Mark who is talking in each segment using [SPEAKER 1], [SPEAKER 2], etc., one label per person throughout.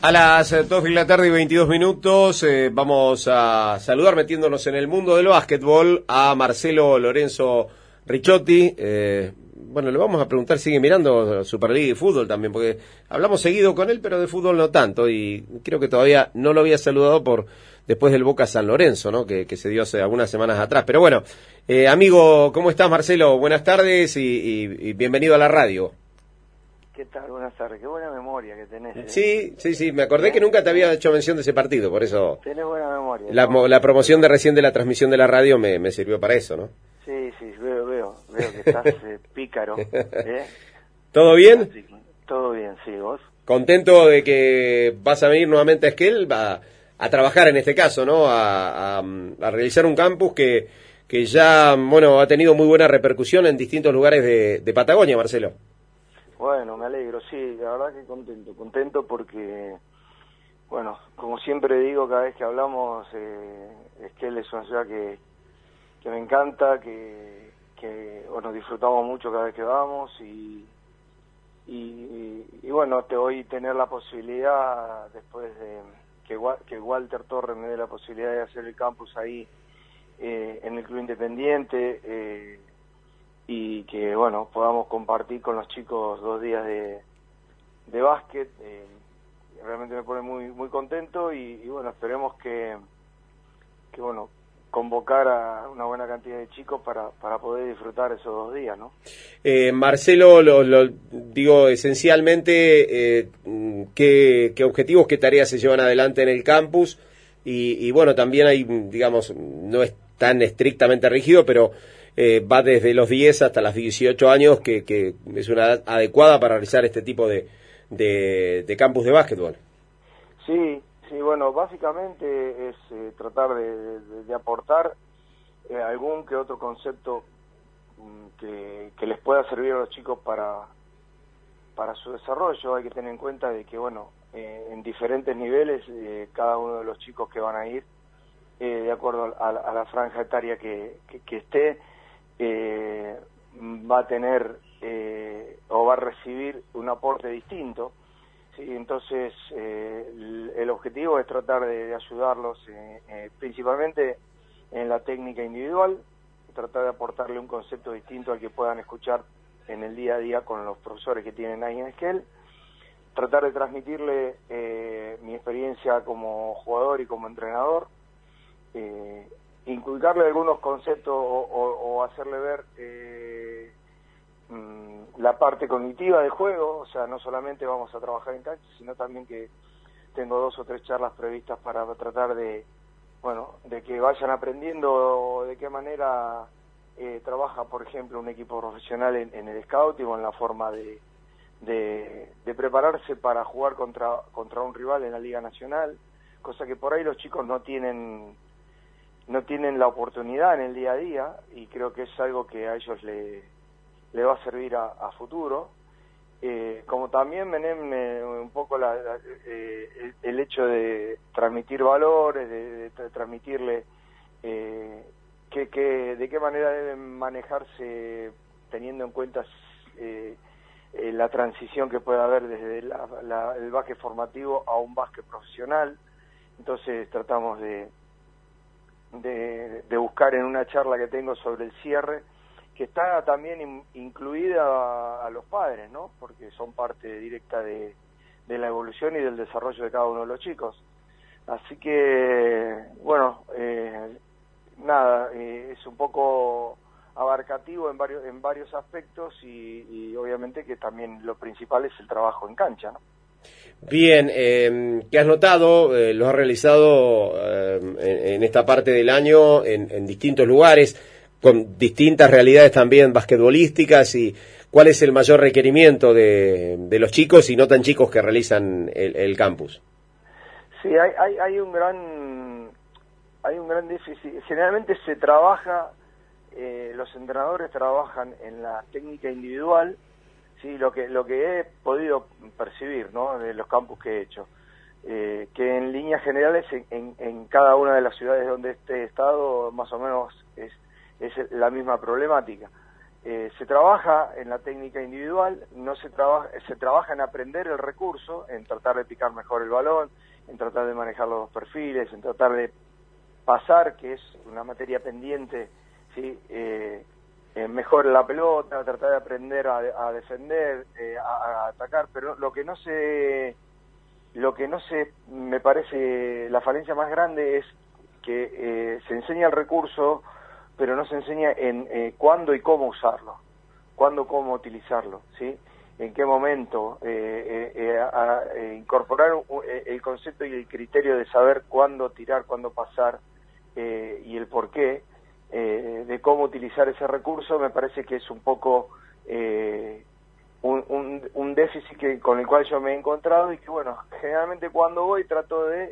[SPEAKER 1] A las 2 de la tarde y 22 minutos vamos a saludar, metiéndonos en el mundo del básquetbol, a Marcelo Lorenzo Ricciotti. Bueno, le vamos a preguntar, sigue mirando Superliga y fútbol también, porque hablamos seguido con él, pero de fútbol no tanto, y creo que todavía no lo había saludado después del Boca San Lorenzo, ¿no? Que se dio hace algunas semanas atrás. Pero bueno, amigo, ¿cómo estás, Marcelo? Buenas tardes y bienvenido a la radio.
[SPEAKER 2] ¿Qué tal? Buenas tardes. Qué buena memoria que tenés.
[SPEAKER 1] Sí, me acordé que nunca te había hecho mención de ese partido, por eso...
[SPEAKER 2] Tenés buena memoria.
[SPEAKER 1] La promoción de recién de la transmisión de la radio me sirvió para eso, ¿no?
[SPEAKER 2] Sí, veo que estás pícaro.
[SPEAKER 1] ¿Todo bien?
[SPEAKER 2] Todo bien, sí, ¿vos?
[SPEAKER 1] Contento de que vas a venir nuevamente a Esquel a trabajar en este caso, ¿no? A realizar un campus que ya, bueno, ha tenido muy buena repercusión en distintos lugares de Patagonia, Marcelo.
[SPEAKER 2] Bueno, me alegro, sí, la verdad que contento porque, bueno, como siempre digo cada vez que hablamos, Esquel es una ciudad que me encanta, que bueno, disfrutamos mucho cada vez que vamos y bueno, hoy tener la posibilidad, después de que Walter Torres me dé la posibilidad de hacer el campus ahí en el Club Independiente, y que, bueno, podamos compartir con los chicos 2 días de básquet, realmente me pone muy muy contento y bueno, esperemos que bueno, convocar a una buena cantidad de chicos para poder disfrutar esos 2 días, ¿no?
[SPEAKER 1] Marcelo, lo digo esencialmente, ¿qué objetivos, qué tareas se llevan adelante en el campus? Y bueno, también hay, digamos, no es tan estrictamente rígido, pero va desde los 10 hasta los 18 años, que es una edad adecuada para realizar este tipo de campus de básquetbol.
[SPEAKER 2] Sí, bueno, básicamente es tratar de aportar algún que otro concepto que les pueda servir a los chicos para su desarrollo. Hay que tener en cuenta de que, bueno, en diferentes niveles, cada uno de los chicos que van a ir, de acuerdo a la franja etaria que esté, va a tener o va a recibir un aporte distinto. Sí, entonces el objetivo es tratar de ayudarlos principalmente en la técnica individual, tratar de aportarle un concepto distinto al que puedan escuchar en el día a día con los profesores que tienen ahí en Esquel, tratar de transmitirle mi experiencia como jugador y como entrenador, inculcarle algunos conceptos o hacerle ver la parte cognitiva del juego. O sea, no solamente vamos a trabajar en cancha, sino también que tengo 2 o 3 charlas previstas para tratar de, bueno, de que vayan aprendiendo de qué manera trabaja, por ejemplo, un equipo profesional en el scouting o en la forma de prepararse para jugar contra un rival en la Liga Nacional, cosa que por ahí los chicos no tienen la oportunidad en el día a día, y creo que es algo que a ellos le va a servir a futuro. Como también un poco el hecho de transmitir valores, de transmitirle de qué manera deben manejarse, teniendo en cuenta la transición que puede haber desde el básquet formativo a un básquet profesional. Entonces tratamos de buscar en una charla que tengo sobre el cierre, que está también incluida a los padres, ¿no? Porque son parte directa de la evolución y del desarrollo de cada uno de los chicos. Así que, bueno, nada, es un poco abarcativo en varios aspectos y obviamente que también lo principal es el trabajo en cancha, ¿no?
[SPEAKER 1] Bien, ¿qué has notado? Lo has realizado en esta parte del año en distintos lugares, con distintas realidades también basquetbolísticas, y ¿cuál es el mayor requerimiento de los chicos y no tan chicos que realizan el campus?
[SPEAKER 2] Sí, hay un gran déficit. Generalmente se trabaja, los entrenadores trabajan en la técnica individual. Sí, lo que he podido percibir, ¿no?, de los campus que he hecho, que en líneas generales en cada una de las ciudades donde he estado más o menos es la misma problemática. se trabaja en la técnica individual, se trabaja en aprender el recurso, en tratar de picar mejor el balón, en tratar de manejar los dos perfiles, en tratar de pasar, que es una materia pendiente, ¿sí? Mejor la pelota, tratar de aprender a defender, a atacar, pero lo que no se, me parece la falencia más grande es que se enseña el recurso, pero no se enseña en cuándo y cómo usarlo, cuándo, cómo utilizarlo, ¿sí? En qué momento incorporar el concepto y el criterio de saber cuándo tirar, cuándo pasar y el porqué de cómo utilizar ese recurso. Me parece que es un poco un déficit con el cual yo me he encontrado, y que bueno, generalmente cuando voy trato de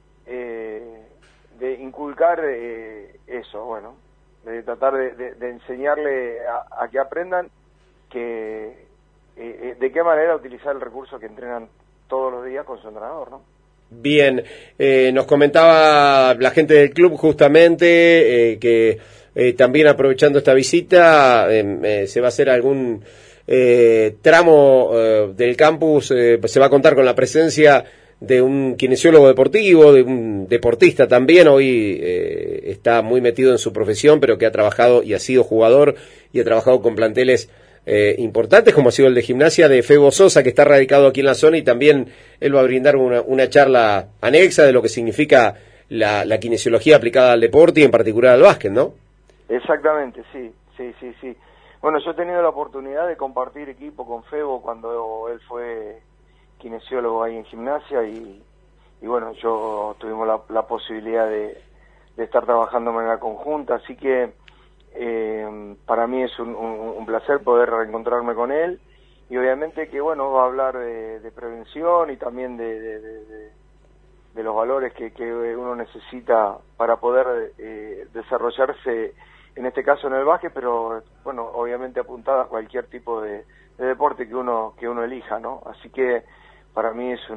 [SPEAKER 2] inculcar eso, bueno, de tratar de enseñarle a que aprendan que de qué manera utilizar el recurso que entrenan todos los días con su entrenador, ¿no?
[SPEAKER 1] Bien, nos comentaba la gente del club justamente que también aprovechando esta visita se va a hacer algún tramo del campus, se va a contar con la presencia de un kinesiólogo deportivo, de un deportista también. Hoy está muy metido en su profesión, pero que ha trabajado y ha sido jugador y ha trabajado con planteles importantes, como ha sido el de Gimnasia, de Febo Sosa, que está radicado aquí en la zona, y también él va a brindar una charla anexa de lo que significa la kinesiología aplicada al deporte y en particular al básquet, ¿no?
[SPEAKER 2] Exactamente, sí. Bueno, yo he tenido la oportunidad de compartir equipo con Febo cuando él fue kinesiólogo ahí en Gimnasia, y bueno, yo tuvimos la posibilidad de estar trabajando de manera conjunta, así que para mí es un placer poder reencontrarme con él, y obviamente que bueno, va a hablar de prevención y también de los valores que uno necesita para poder desarrollarse, en este caso en el básquet, pero bueno, obviamente apuntada a cualquier tipo de deporte que uno elija, ¿no? Así que para mí es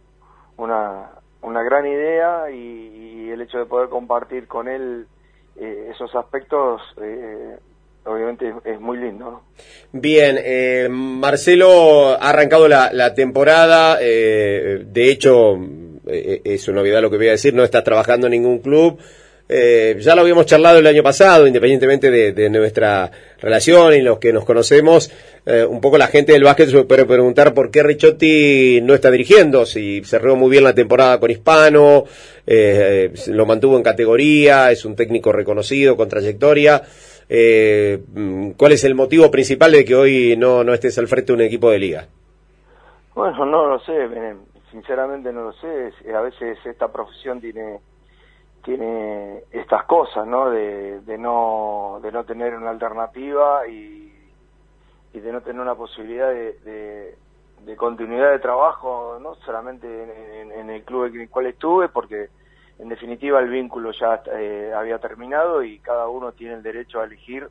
[SPEAKER 2] una gran idea, y el hecho de poder compartir con él esos aspectos obviamente es muy lindo, ¿no?
[SPEAKER 1] Bien, Marcelo ha arrancado la temporada, de hecho es una novedad lo que voy a decir, no está trabajando en ningún club. Ya lo habíamos charlado el año pasado, independientemente de nuestra relación y los que nos conocemos, un poco la gente del básquet se puede preguntar por qué Ricciotti no está dirigiendo, si cerró muy bien la temporada con Hispano, lo mantuvo en categoría, es un técnico reconocido, con trayectoria. ¿Cuál es el motivo principal de que hoy no estés al frente de un equipo de liga?
[SPEAKER 2] Bueno, no lo sé, sinceramente no lo sé. A veces esta profesión tiene estas cosas, ¿no? De no tener una alternativa y de no tener una posibilidad de continuidad de trabajo, no solamente en el club en el cual estuve, porque en definitiva el vínculo ya había terminado y cada uno tiene el derecho a elegir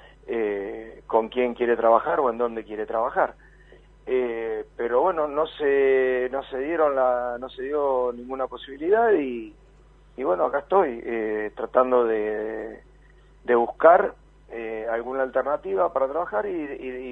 [SPEAKER 2] con quién quiere trabajar o en dónde quiere trabajar. Pero bueno, no se dio ninguna posibilidad, y bueno, acá estoy tratando de buscar alguna alternativa para trabajar, y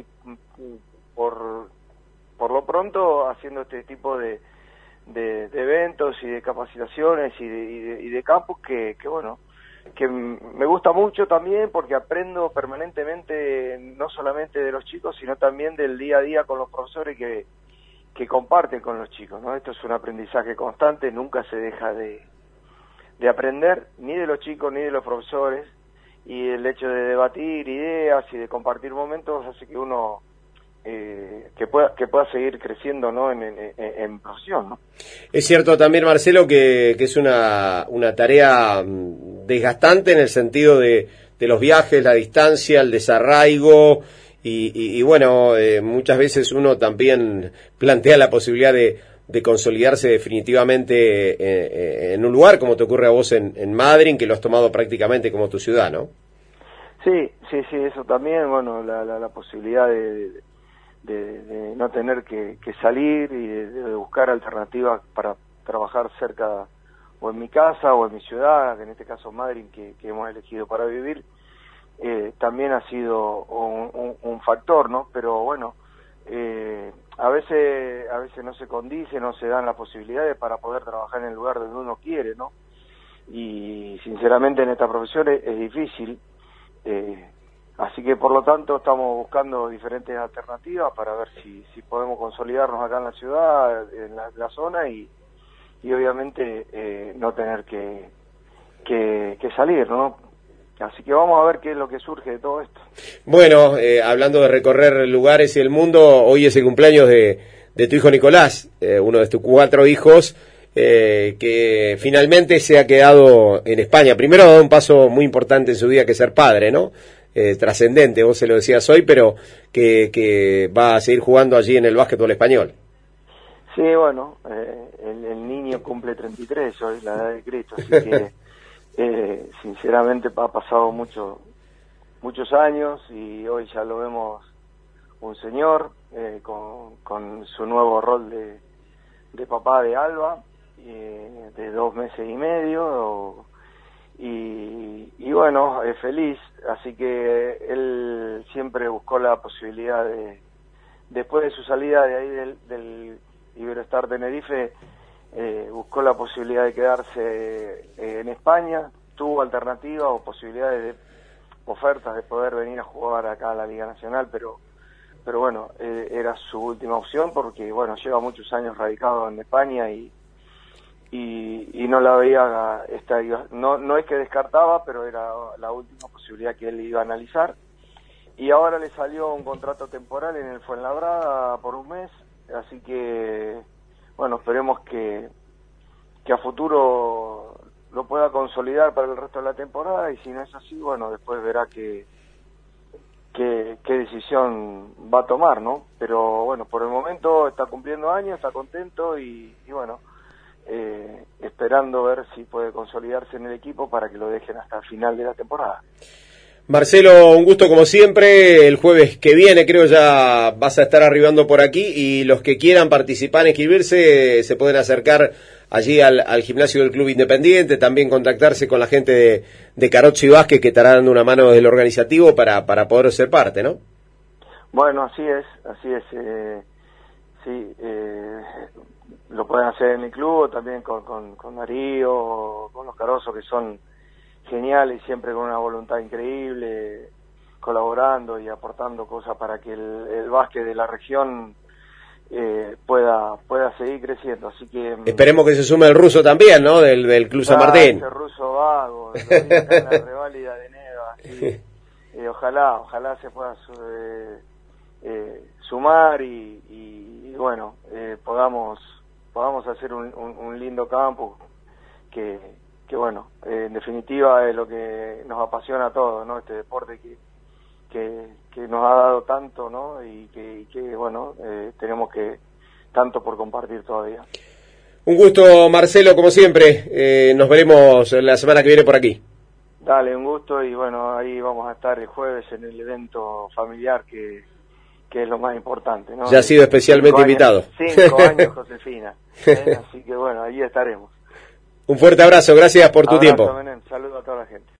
[SPEAKER 2] por lo pronto haciendo este tipo de eventos y de capacitaciones y de campus que bueno, que me gusta mucho también, porque aprendo permanentemente, no solamente de los chicos, sino también del día a día con los profesores que comparten con los chicos, ¿no? Esto es un aprendizaje constante, nunca se deja de aprender, ni de los chicos ni de los profesores, y el hecho de debatir ideas y de compartir momentos hace que uno que pueda seguir creciendo, ¿no? en profesión, ¿no?
[SPEAKER 1] Es cierto también, Marcelo, que es una tarea desgastante en el sentido de los viajes, la distancia, el desarraigo, y bueno, muchas veces uno también plantea la posibilidad de consolidarse definitivamente en un lugar, como te ocurre a vos en Madrid, que lo has tomado prácticamente como tu ciudad, ¿no?
[SPEAKER 2] Sí, eso también, bueno, la posibilidad de no tener que salir y de buscar alternativas para trabajar cerca, o en mi casa o en mi ciudad, en este caso Madrid, que hemos elegido para vivir, también ha sido un factor, ¿no? Pero bueno, a veces no se condice, no se dan las posibilidades para poder trabajar en el lugar donde uno quiere, ¿no? Y sinceramente en esta profesión es difícil, así que por lo tanto estamos buscando diferentes alternativas para ver si podemos consolidarnos acá en la ciudad, en la zona y obviamente no tener que salir, ¿no? Así que vamos a ver qué es lo que surge de todo esto.
[SPEAKER 1] Bueno, hablando de recorrer lugares y el mundo, hoy es el cumpleaños de tu hijo Nicolás, uno de tus 4 hijos, que finalmente se ha quedado en España. Primero ha dado un paso muy importante en su vida, que es ser padre, ¿no? Trascendente, vos se lo decías hoy, pero que va a seguir jugando allí en el básquetbol español.
[SPEAKER 2] Sí, bueno, el niño cumple 33 hoy, la edad de Cristo, así que sinceramente ha pasado muchos años y hoy ya lo vemos un señor con su nuevo rol de papá de Alba, de 2 meses y medio, y bueno, es feliz, así que él siempre buscó la posibilidad después de su salida de ahí del Iberostar Tenerife, buscó la posibilidad de quedarse en España, tuvo alternativas o posibilidades de ofertas de poder venir a jugar acá a la Liga Nacional, pero bueno, era su última opción porque bueno, lleva muchos años radicado en España y no la veía, no es que descartaba, pero era la última posibilidad que él iba a analizar. Y ahora le salió un contrato temporal en el Fuenlabrada por 1 mes, así que bueno, esperemos que a futuro lo pueda consolidar para el resto de la temporada, y si no es así, bueno, después verá qué decisión va a tomar, ¿no? Pero bueno, por el momento está cumpliendo años, está contento y bueno, esperando ver si puede consolidarse en el equipo para que lo dejen hasta el final de la temporada.
[SPEAKER 1] Marcelo, un gusto como siempre. El jueves que viene creo ya vas a estar arribando por aquí, y los que quieran participar, inscribirse, se pueden acercar allí al gimnasio del Club Independiente, también contactarse con la gente de Carozzi Vázquez, que estará dando una mano desde el organizativo para poder ser parte, ¿no?
[SPEAKER 2] Bueno, así es, sí, lo pueden hacer en el club, también con Darío, con los Carozos, que son geniales, siempre con una voluntad increíble, colaborando y aportando cosas para que el básquet de la región pueda seguir creciendo, así que
[SPEAKER 1] esperemos que se sume el ruso también, ¿no? Del Club San Martín.
[SPEAKER 2] Ese ruso vago, lo vi acá en la reválida de Neva, sí. Ojalá se pueda sumar y bueno, podamos hacer un lindo campo que bueno, en definitiva es lo que nos apasiona a todos, ¿no? Este deporte que nos ha dado tanto, ¿no? Y que bueno, tenemos tanto por compartir todavía.
[SPEAKER 1] Un gusto, Marcelo, como siempre. Nos veremos la semana que viene por aquí.
[SPEAKER 2] Dale, un gusto, y bueno, ahí vamos a estar el jueves en el evento familiar que es lo más importante, ¿no?
[SPEAKER 1] Ya ha sido especialmente invitado.
[SPEAKER 2] 5 años, Josefina. Así que bueno, ahí estaremos.
[SPEAKER 1] Un fuerte abrazo, gracias por tu tiempo.
[SPEAKER 2] Saludos a toda la gente.